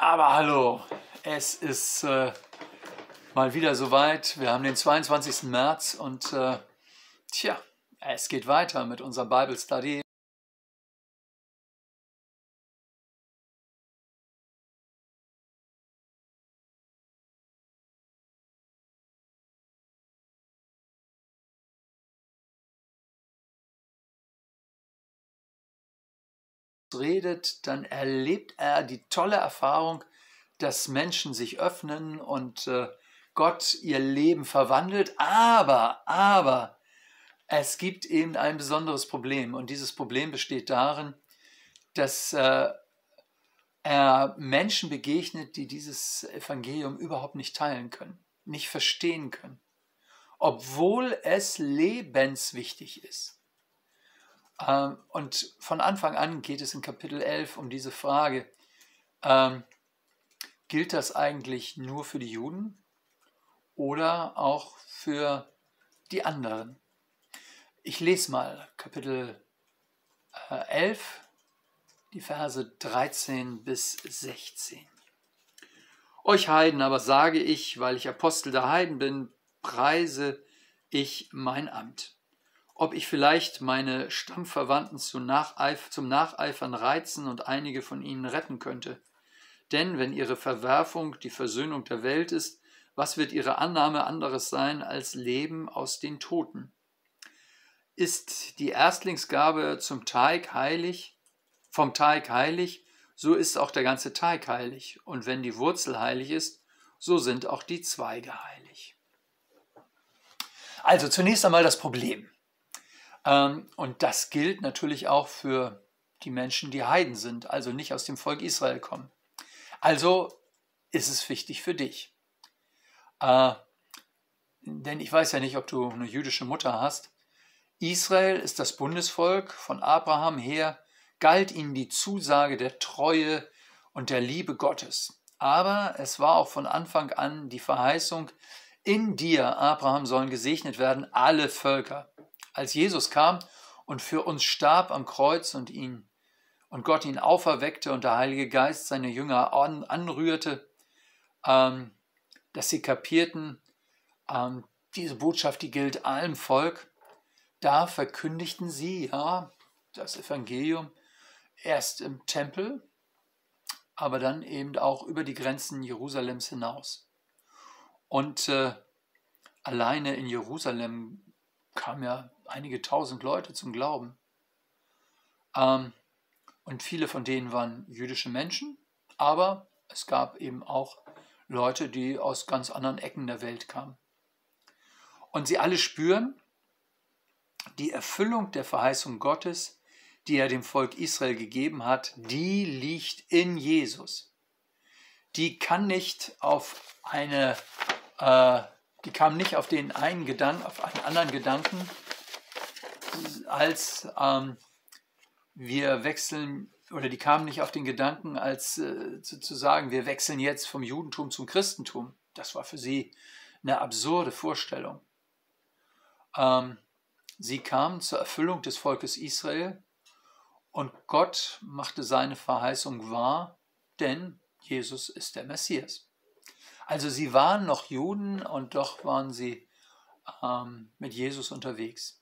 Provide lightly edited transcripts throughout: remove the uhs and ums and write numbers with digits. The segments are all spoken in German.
Aber hallo, es ist mal wieder soweit. Wir haben den 22. März und es geht weiter mit unserem Bible Study. Redet, dann erlebt er die tolle Erfahrung, dass Menschen sich öffnen und Gott ihr Leben verwandelt. Aber es gibt eben ein besonderes Problem und dieses Problem besteht darin, dass er Menschen begegnet, die dieses Evangelium überhaupt nicht teilen können, nicht verstehen können, obwohl es lebenswichtig ist. Und von Anfang an geht es in Kapitel 11 um diese Frage, gilt das eigentlich nur für die Juden oder auch für die anderen? Ich lese mal Kapitel 11, die Verse 13 bis 16. Euch Heiden aber sage ich, weil ich Apostel der Heiden bin, preise ich mein Amt. Ob ich vielleicht meine Stammverwandten zum Nacheifern reizen und einige von ihnen retten könnte. Denn wenn ihre Verwerfung die Versöhnung der Welt ist, was wird ihre Annahme anderes sein als Leben aus den Toten? Ist die Erstlingsgabe vom Teig heilig, so ist auch der ganze Teig heilig. Und wenn die Wurzel heilig ist, so sind auch die Zweige heilig. Also zunächst einmal das Problem. Und das gilt natürlich auch für die Menschen, die Heiden sind, also nicht aus dem Volk Israel kommen. Also ist es wichtig für dich. Denn ich weiß ja nicht, ob du eine jüdische Mutter hast. Israel ist das Bundesvolk, von Abraham her galt ihnen die Zusage der Treue und der Liebe Gottes. Aber es war auch von Anfang an die Verheißung, in dir, Abraham, sollen gesegnet werden alle Völker. Als Jesus kam und für uns starb am Kreuz und Gott ihn auferweckte und der Heilige Geist seine Jünger anrührte, dass sie kapierten, diese Botschaft, die gilt allem Volk, da verkündigten sie das Evangelium erst im Tempel, aber dann eben auch über die Grenzen Jerusalems hinaus. Und alleine in Jerusalem kamen ja einige tausend Leute zum Glauben. Und viele von denen waren jüdische Menschen, aber es gab eben auch Leute, die aus ganz anderen Ecken der Welt kamen. Und sie alle spüren, die Erfüllung der Verheißung Gottes, die er dem Volk Israel gegeben hat, die liegt in Jesus. Die kam nicht auf den einen Gedanken, auf einen anderen Gedanken, als wir wechseln, oder die kamen nicht auf den Gedanken, als zu sagen, wir wechseln jetzt vom Judentum zum Christentum. Das war für sie eine absurde Vorstellung. Sie kamen zur Erfüllung des Volkes Israel und Gott machte seine Verheißung wahr, denn Jesus ist der Messias. Also sie waren noch Juden und doch waren sie mit Jesus unterwegs.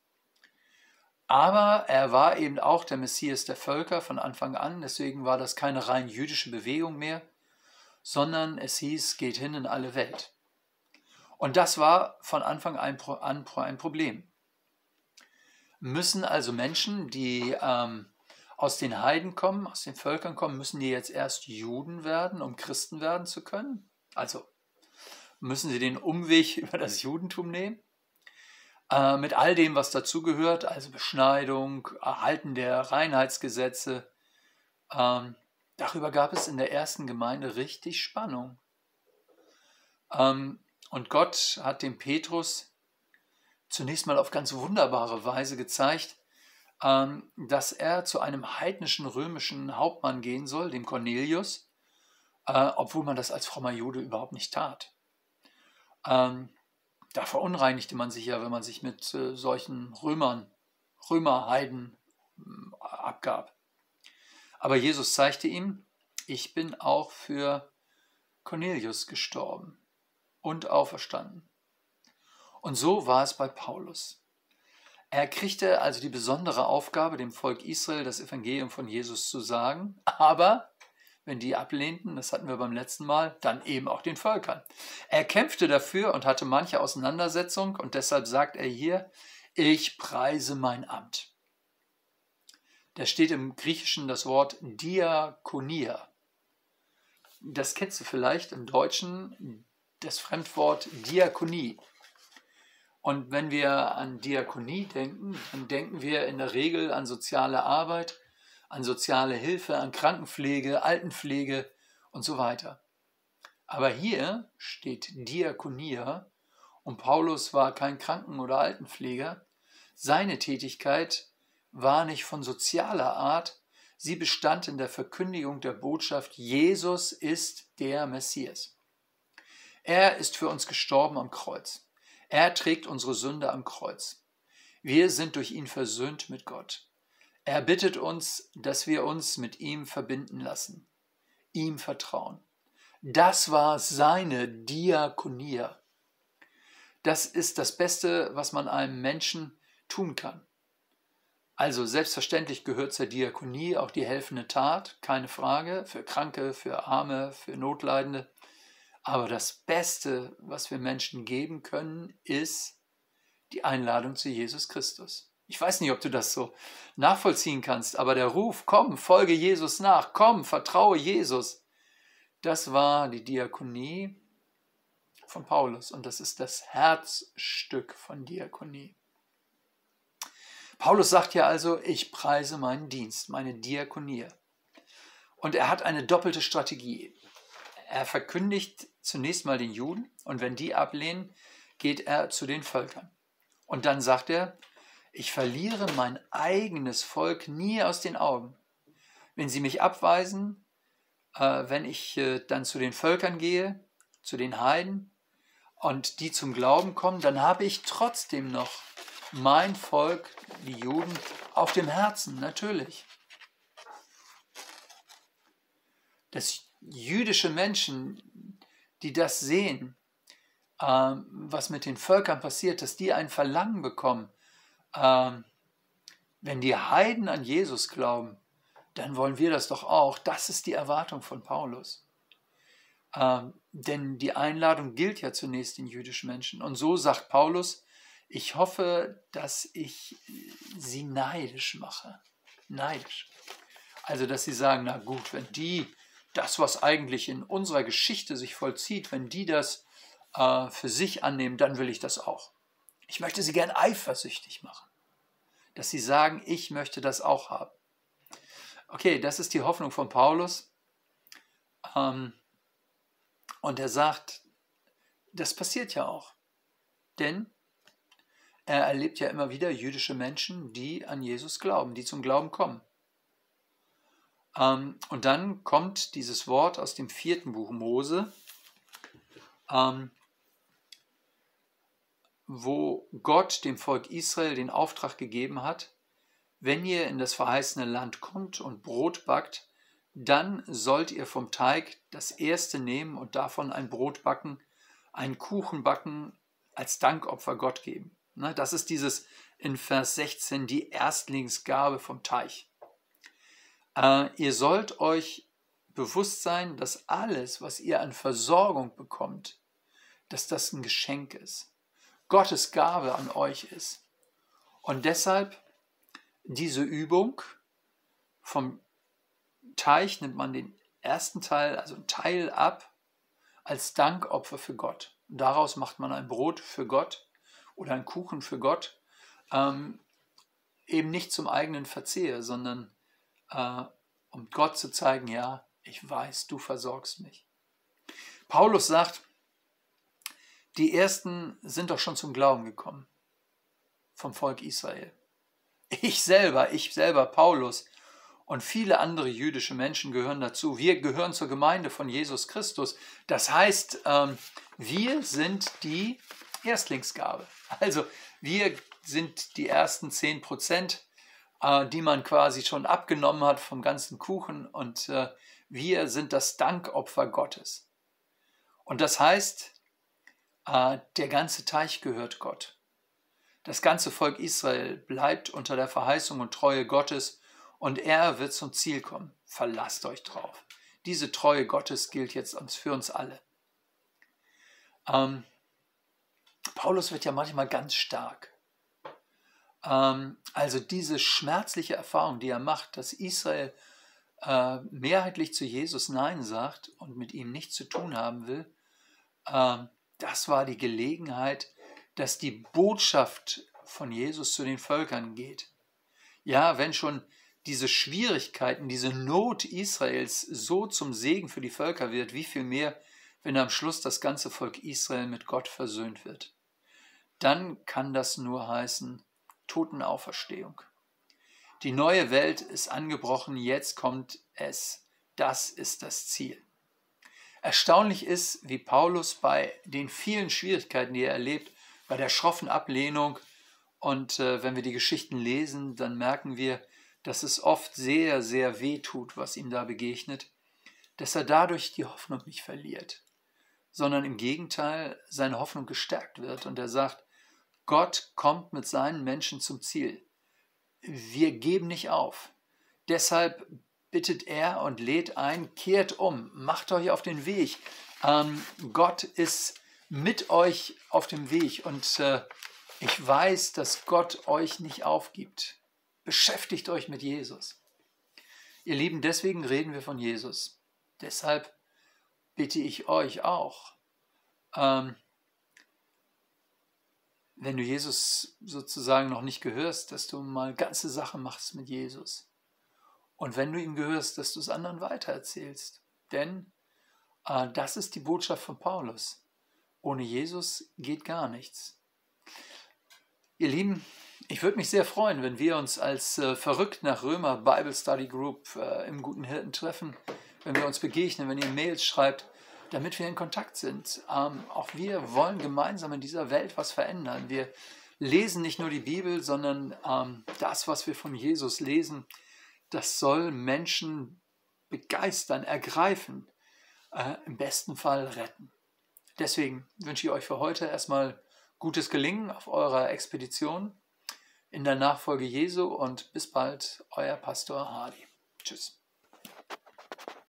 Aber er war eben auch der Messias der Völker von Anfang an, deswegen war das keine rein jüdische Bewegung mehr, sondern es hieß, geht hin in alle Welt. Und das war von Anfang an ein Problem. Müssen also Menschen, die aus den Heiden kommen, aus den Völkern kommen, müssen die jetzt erst Juden werden, um Christen werden zu können? Also müssen sie den Umweg über das Judentum nehmen? Mit all dem, was dazugehört, also Beschneidung, Erhalten der Reinheitsgesetze. Darüber gab es in der ersten Gemeinde richtig Spannung. Und Gott hat dem Petrus zunächst mal auf ganz wunderbare Weise gezeigt, dass er zu einem heidnischen römischen Hauptmann gehen soll, dem Cornelius, obwohl man das als frommer Jude überhaupt nicht tat. Da verunreinigte man sich ja, wenn man sich mit solchen Römerheiden abgab. Aber Jesus zeigte ihm, ich bin auch für Cornelius gestorben und auferstanden. Und so war es bei Paulus. Er kriegte also die besondere Aufgabe, dem Volk Israel das Evangelium von Jesus zu sagen, aber wenn die ablehnten, das hatten wir beim letzten Mal, dann eben auch den Völkern. Er kämpfte dafür und hatte manche Auseinandersetzung und deshalb sagt er hier, ich preise mein Amt. Da steht im Griechischen das Wort Diakonia. Das kennst du vielleicht im Deutschen, das Fremdwort Diakonie. Und wenn wir an Diakonie denken, dann denken wir in der Regel an soziale Arbeit, an soziale Hilfe, an Krankenpflege, Altenpflege und so weiter. Aber hier steht Diakonia und Paulus war kein Kranken- oder Altenpfleger. Seine Tätigkeit war nicht von sozialer Art, sie bestand in der Verkündigung der Botschaft, Jesus ist der Messias. Er ist für uns gestorben am Kreuz. Er trägt unsere Sünde am Kreuz. Wir sind durch ihn versöhnt mit Gott. Er bittet uns, dass wir uns mit ihm verbinden lassen, ihm vertrauen. Das war seine Diakonia. Das ist das Beste, was man einem Menschen tun kann. Also selbstverständlich gehört zur Diakonie auch die helfende Tat, keine Frage, für Kranke, für Arme, für Notleidende. Aber das Beste, was wir Menschen geben können, ist die Einladung zu Jesus Christus. Ich weiß nicht, ob du das so nachvollziehen kannst, aber der Ruf, komm, folge Jesus nach, komm, vertraue Jesus, das war die Diakonie von Paulus und das ist das Herzstück von Diakonie. Paulus sagt ja also, ich preise meinen Dienst, meine Diakonie. Und er hat eine doppelte Strategie. Er verkündigt zunächst mal den Juden und wenn die ablehnen, geht er zu den Völkern. Und dann sagt er, ich verliere mein eigenes Volk nie aus den Augen. Wenn sie mich abweisen, wenn ich dann zu den Völkern gehe, zu den Heiden und die zum Glauben kommen, dann habe ich trotzdem noch mein Volk, die Juden, auf dem Herzen, natürlich. Dass jüdische Menschen, die das sehen, was mit den Völkern passiert, dass die ein Verlangen bekommen, wenn die Heiden an Jesus glauben, dann wollen wir das doch auch. Das ist die Erwartung von Paulus. Denn die Einladung gilt ja zunächst den jüdischen Menschen. Und so sagt Paulus, ich hoffe, dass ich sie neidisch mache. Neidisch. Also, dass sie sagen, na gut, wenn die das, was eigentlich in unserer Geschichte sich vollzieht, wenn die das für sich annehmen, dann will ich das auch. Ich möchte sie gern eifersüchtig machen, dass sie sagen, ich möchte das auch haben. Okay, das ist die Hoffnung von Paulus. Und er sagt, das passiert ja auch. Denn er erlebt ja immer wieder jüdische Menschen, die an Jesus glauben, die zum Glauben kommen. Und dann kommt dieses Wort aus dem 4. Buch Mose, wo Gott dem Volk Israel den Auftrag gegeben hat, wenn ihr in das verheißene Land kommt und Brot backt, dann sollt ihr vom Teig das Erste nehmen und davon ein Brot backen, einen Kuchen backen, als Dankopfer Gott geben. Das ist dieses in Vers 16, die Erstlingsgabe vom Teich. Ihr sollt euch bewusst sein, dass alles, was ihr an Versorgung bekommt, dass das ein Geschenk ist. Gottes Gabe an euch ist. Und deshalb diese Übung, vom Teich nimmt man den ersten Teil, also ein Teil ab, als Dankopfer für Gott. Und daraus macht man ein Brot für Gott oder einen Kuchen für Gott, eben nicht zum eigenen Verzehr, sondern um Gott zu zeigen, ja, ich weiß, du versorgst mich. Paulus sagt, die Ersten sind doch schon zum Glauben gekommen vom Volk Israel. Ich selber, Paulus und viele andere jüdische Menschen gehören dazu. Wir gehören zur Gemeinde von Jesus Christus. Das heißt, wir sind die Erstlingsgabe. Also wir sind die ersten 10%. die man quasi schon abgenommen hat vom ganzen Kuchen. Und wir sind das Dankopfer Gottes. Und das heißt, der ganze Teich gehört Gott. Das ganze Volk Israel bleibt unter der Verheißung und Treue Gottes und er wird zum Ziel kommen. Verlasst euch drauf. Diese Treue Gottes gilt jetzt für uns alle. Paulus wird ja manchmal ganz stark. Also diese schmerzliche Erfahrung, die er macht, dass Israel mehrheitlich zu Jesus Nein sagt und mit ihm nichts zu tun haben will, das war die Gelegenheit, dass die Botschaft von Jesus zu den Völkern geht. Ja, wenn schon diese Schwierigkeiten, diese Not Israels so zum Segen für die Völker wird, wie viel mehr, wenn am Schluss das ganze Volk Israel mit Gott versöhnt wird. Dann kann das nur heißen Totenauferstehung. Die neue Welt ist angebrochen, jetzt kommt es. Das ist das Ziel. Erstaunlich ist, wie Paulus bei den vielen Schwierigkeiten, die er erlebt, bei der schroffen Ablehnung und wenn wir die Geschichten lesen, dann merken wir, dass es oft sehr, sehr weh tut, was ihm da begegnet, dass er dadurch die Hoffnung nicht verliert, sondern im Gegenteil seine Hoffnung gestärkt wird und er sagt, Gott kommt mit seinen Menschen zum Ziel. Wir geben nicht auf. Deshalb bittet er und lädt ein, kehrt um, macht euch auf den Weg. Gott ist mit euch auf dem Weg und ich weiß, dass Gott euch nicht aufgibt. Beschäftigt euch mit Jesus. Ihr Lieben, deswegen reden wir von Jesus. Deshalb bitte ich euch auch, wenn du Jesus sozusagen noch nicht gehörst, dass du mal ganze Sachen machst mit Jesus. Und wenn du ihm gehörst, dass du es anderen weitererzählst. Denn das ist die Botschaft von Paulus. Ohne Jesus geht gar nichts. Ihr Lieben, ich würde mich sehr freuen, wenn wir uns als verrückt nach Römer Bible Study Group im Guten Hirten treffen, wenn wir uns begegnen, wenn ihr Mails schreibt, damit wir in Kontakt sind. Auch wir wollen gemeinsam in dieser Welt was verändern. Wir lesen nicht nur die Bibel, sondern das, was wir von Jesus lesen, das soll Menschen begeistern, ergreifen, im besten Fall retten. Deswegen wünsche ich euch für heute erstmal gutes Gelingen auf eurer Expedition in der Nachfolge Jesu und bis bald, euer Pastor Hardy. Tschüss.